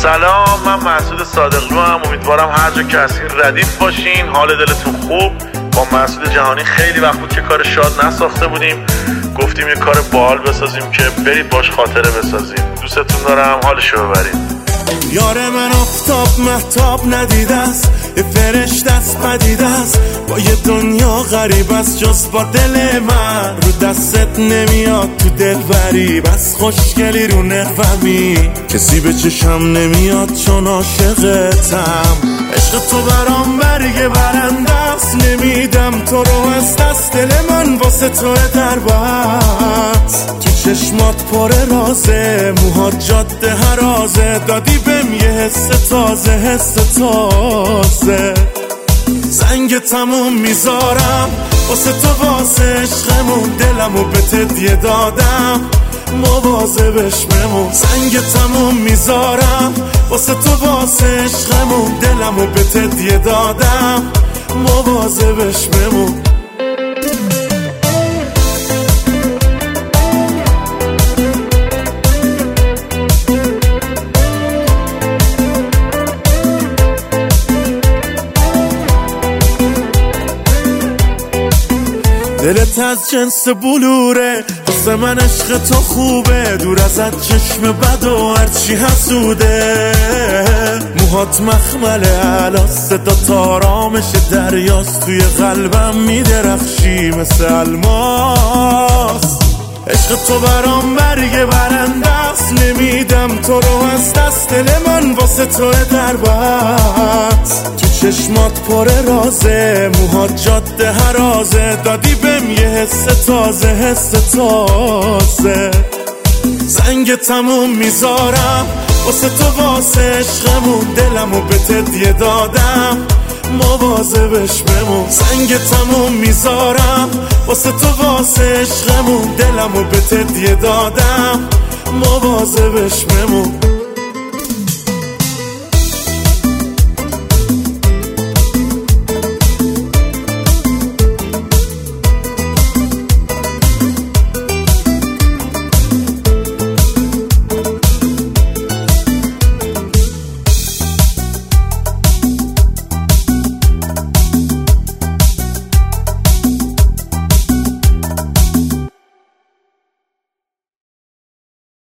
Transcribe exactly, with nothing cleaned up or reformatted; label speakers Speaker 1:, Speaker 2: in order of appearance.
Speaker 1: سلام، من مسعود صادقلو هم. امیدوارم هر جا که هستین ردیف باشین، حال دلتون خوب. با مسعود جهانی خیلی وقت بود که کار شاد نساخته بودیم، گفتیم یه کار باحال بسازیم که برید باش خاطره بسازیم. دوستتون دارم، حالشو ببرید.
Speaker 2: یار من آفتاب مهتاب ندیده است، یه فرشته است پدیده است، با یه دنیا غریب است جز با دل من. رو دستت نمیاد تو دل بری، بس خوشگلی رو نقومی، کسی به چشم نمیاد چون عاشقتم. عشق تو برام برگ برنده است، نمیدم تو رو از دست دل من واسه تو در بست. تو چشمات پر رازه، موهات جاده هرازه، دادی بهم یه حس تازه، حس تازه. زنگ تموم میذارم واسه تو، واسه عشقمون، دلمو به تدیه دادم، مواظبش بمون. زنگ تموم میذارم واسه تو، واسه عشقمون، دلمو به تدیه دادم، مواظبش بمون. دلت از جنس بلوره، واسه من عشق تو خوبه، دور ازت چشم بد و هرچی حسوده. موهات مخمله علا، صدا تارامش دریاست، توی قلبم میدرخشی مثل الماس. عشق تو برام برگ برنده است، نمیدم تو رو از دست دل من واسه تو در بست. تو چشمات پر رازه، موهات جاده هرازه، دادی بهم یه حس تازه، حس تازه. زنگ تموم میذارم واسه تو، واسه عشقمون، دلمو به تدیه دادم، مواظبش بمون. زنگ تموم میذارم واسه تو، واسه عشقمون، دلمو به تدیه دادم، مواظبش بمون.